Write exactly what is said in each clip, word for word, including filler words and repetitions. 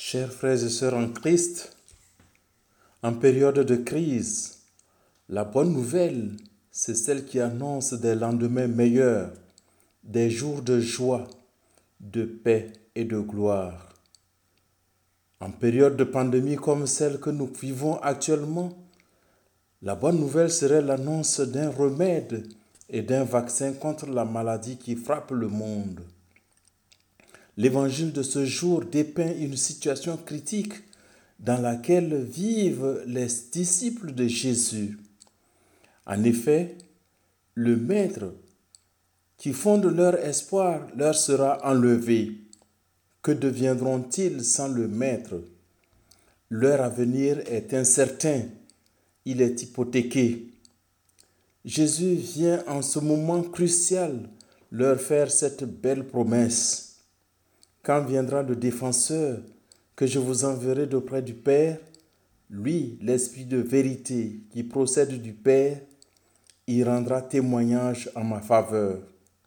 Chers frères et sœurs en Christ, en période de crise, la bonne nouvelle, c'est celle qui annonce des lendemains meilleurs, des jours de joie, de paix et de gloire. En période de pandémie comme celle que nous vivons actuellement, la bonne nouvelle serait l'annonce d'un remède et d'un vaccin contre la maladie qui frappe le monde. L'évangile de ce jour dépeint une situation critique dans laquelle vivent les disciples de Jésus. En effet, le Maître qui fonde leur espoir leur sera enlevé. Que deviendront-ils sans le Maître? Leur avenir est incertain, il est hypothéqué. Jésus vient en ce moment crucial leur faire cette belle promesse. Quand viendra le défenseur que je vous enverrai d'auprès du Père, lui, l'Esprit de vérité qui procède du Père, il rendra témoignage en ma faveur.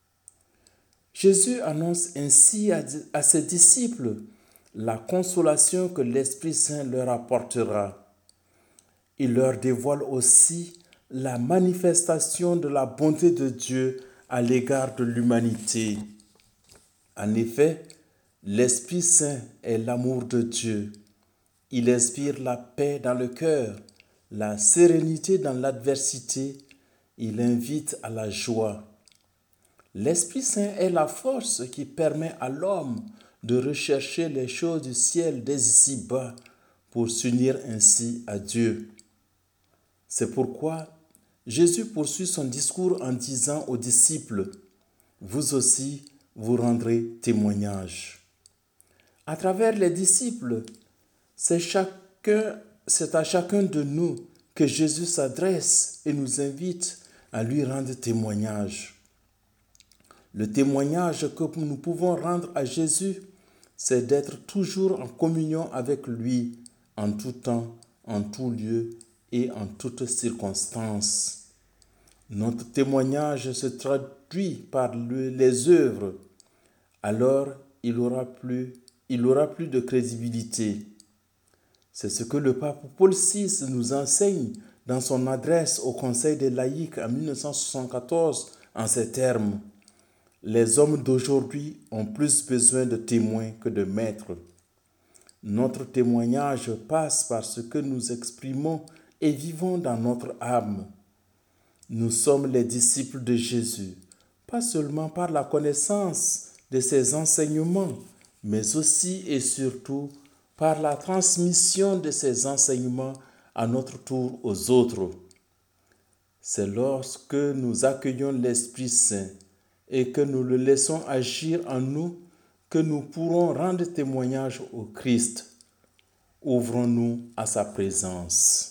Jésus annonce ainsi à, à ses disciples la consolation que l'Esprit Saint leur apportera. Il leur dévoile aussi la manifestation de la bonté de Dieu à l'égard de l'humanité. En effet, l'Esprit Saint est l'amour de Dieu. Il inspire la paix dans le cœur, la sérénité dans l'adversité. Il invite à la joie. L'Esprit Saint est la force qui permet à l'homme de rechercher les choses du ciel dès ici-bas pour s'unir ainsi à Dieu. C'est pourquoi Jésus poursuit son discours en disant aux disciples, « Vous aussi, vous rendrez témoignage. » À travers les disciples, c'est, chacun, c'est à chacun de nous que Jésus s'adresse et nous invite à lui rendre témoignage. Le témoignage que nous pouvons rendre à Jésus, c'est d'être toujours en communion avec lui en tout temps, en tout lieu et en toutes circonstances. Notre témoignage se traduit par le, les œuvres. Alors, il aura plus, il aura plus de crédibilité. C'est ce que le pape Paul six nous enseigne dans son adresse au Conseil des laïcs en mille neuf cent soixante-quatorze en ces termes. Les hommes d'aujourd'hui ont plus besoin de témoins que de maîtres. Notre témoignage passe par ce que nous exprimons et vivons dans notre âme. Nous sommes les disciples de Jésus, pas seulement par la connaissance de ses enseignements, mais aussi et surtout par la transmission de ses enseignements à notre tour aux autres. C'est lorsque nous accueillons l'Esprit Saint et que nous le laissons agir en nous que nous pourrons rendre témoignage au Christ. Ouvrons-nous à sa présence.